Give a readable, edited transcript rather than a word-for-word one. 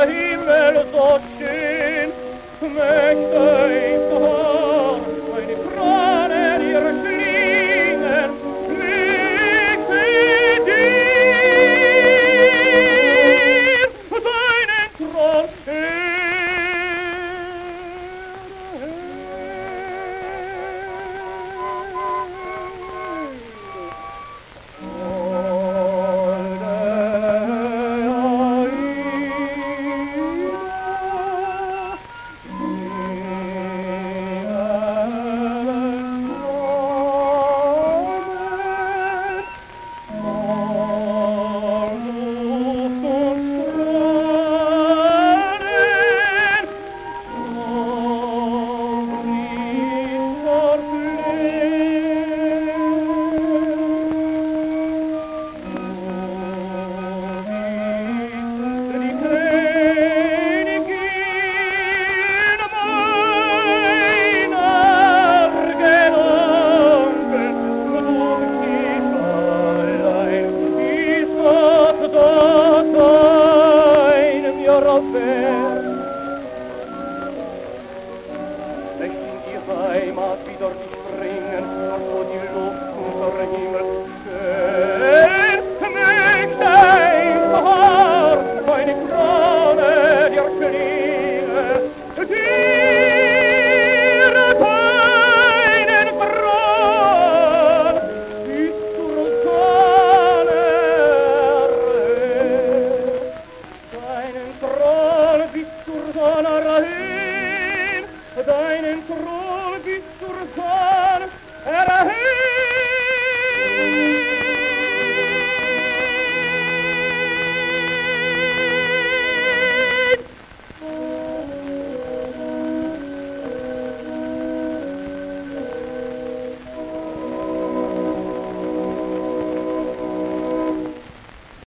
der Himmel so schön, möchte ich doch meine Krone dir schlingen, möchte dir deinen Thron Heimat wieder dich bringen, dort wo die Luft unter Himmel schön. Möchte ich hart meine Krone dir schlingen, dir deinen Thron bis zur Sonne erhöhen, deinen Thron bis zur Sonne erhöhen, deinen Thron bis zur Sonne erhöhen.